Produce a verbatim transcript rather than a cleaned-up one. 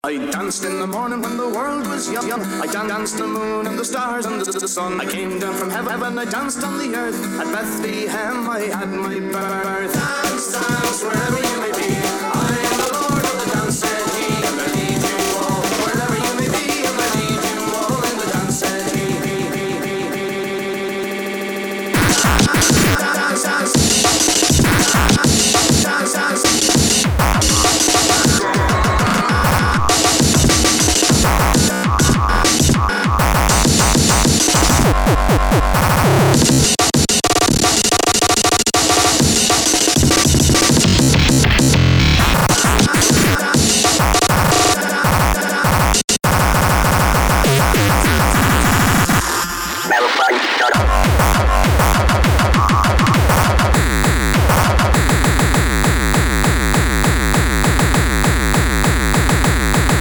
I danced in the morning when the world was young. I dan- danced the moon and the stars and the, the sun. I came down from heaven, I danced on the earth. At Bethlehem I had my birth. Dance, dance, wherever you